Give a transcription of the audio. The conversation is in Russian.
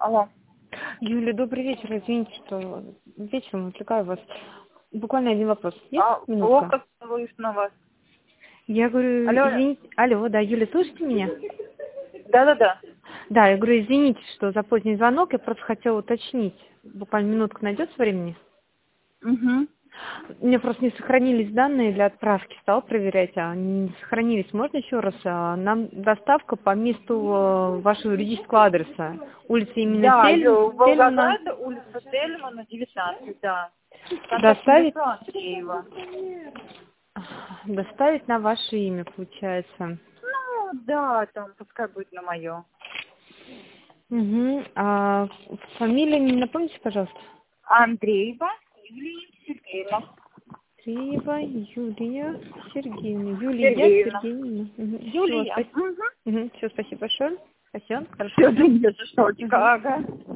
Алло. Юля, добрый вечер. Извините, что вечером отвлекаю вас. Буквально один вопрос. Есть минутка? Плохо слышно вас. Я говорю, Алло. извините. Алло, да, Юля, слышите меня? Да. Да, я говорю, извините, что за поздний звонок. Я просто хотела уточнить. Буквально минутка найдется времени? Угу. У меня просто не сохранились данные для отправки. Стала проверять, а они не сохранились. Можно еще раз? Нам доставка по месту вашего юридического адреса. Улица имени Да, Тельмана. Волгоград, улица Тельмана, 19, да. Контактное Доставить? лицо Андреева. Доставить на ваше имя, получается. Ну, да, там пускай будет на мое. Угу. А фамилия не напомните, пожалуйста? Андреева Юлия Сергеевна. Триева Юлия Сергеевна. Сергеевна. Сергеевна. Угу. Все, Юлия. спасибо. Угу. Все, спасибо большое. Спасибо. Хорошо. Все, да не за что, Мгм. ага.